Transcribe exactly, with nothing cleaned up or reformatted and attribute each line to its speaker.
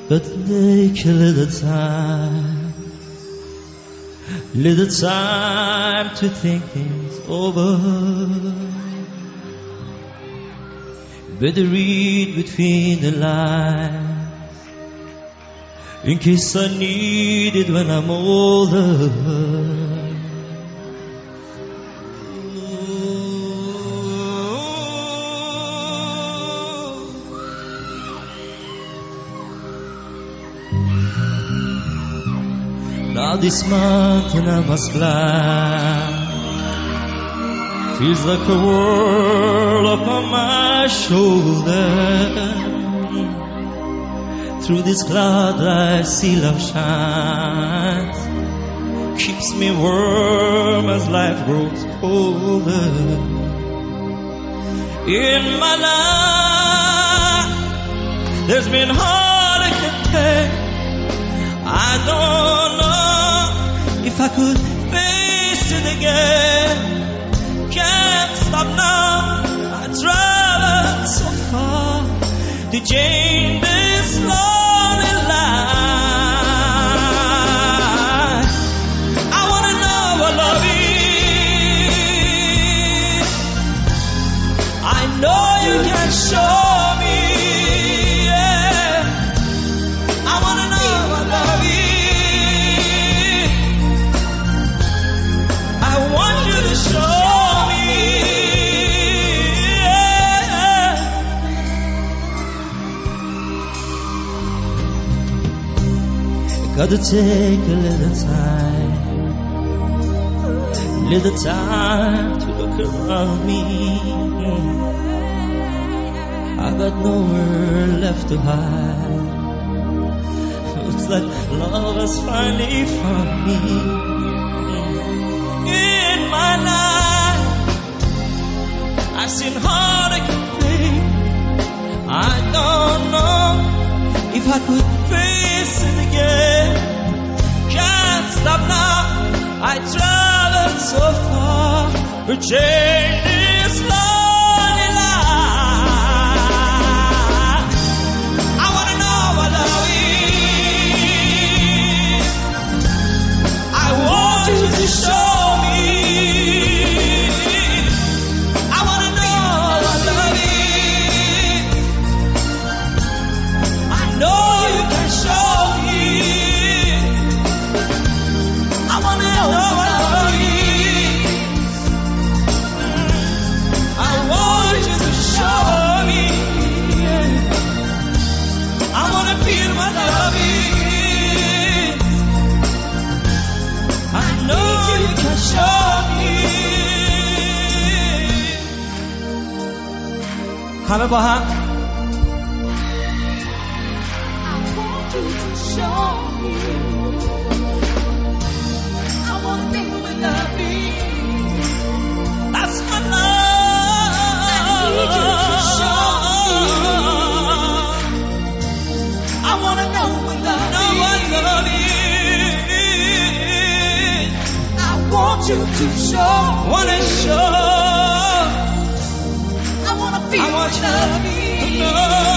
Speaker 1: but take a little time, little time to think things over. Better read between the lines, in case I need it when I'm older. Now this mountain I must climb feels like a world upon my shoulder. Through this cloud I see love shines, keeps me warm as life grows colder. In my life there's been heartache and pain. I don't know if I could face it again. Can't stop now, I traveled so far to change this lonely life. I wanna know what love is. I know you can show me, yeah. I wanna know what love is. I want you to show me, yeah. Gotta take a little time, little time to look around me. I got nowhere left to hide. Looks like love has finally found me. In my life I've seen heartache and pain. I don't know if I could face it again. Can't stop now, I traveled so far for change this lonely life. I wanna know what love is. I want you to show me. I wanna know what love is. I know you can show me. I wanna know what love is. I want you to show me. I wanna feel what love is. I know you can show me. Kami po ha?
Speaker 2: I want you to show me. I want to be with love is.
Speaker 1: That's my love.
Speaker 2: I need you to show me.
Speaker 1: I wanna know what love know what love is.
Speaker 2: I want you to show me.
Speaker 1: Wanna show.
Speaker 2: I want to feel
Speaker 1: I want
Speaker 2: what
Speaker 1: you
Speaker 2: love
Speaker 1: to
Speaker 2: is.
Speaker 1: know.